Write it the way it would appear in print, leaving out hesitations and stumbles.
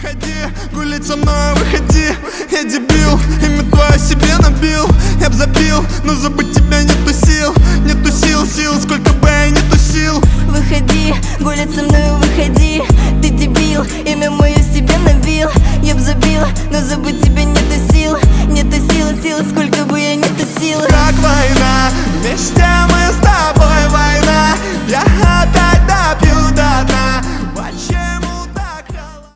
Выходи, гулять со мной, выходи. Я дебил, имя твое себе набил. Я б забил, но забыть тебя нету сил. Нету сил, сколько бы я не тусил. Выходи, гулять со мной, выходи. Ты дебил, имя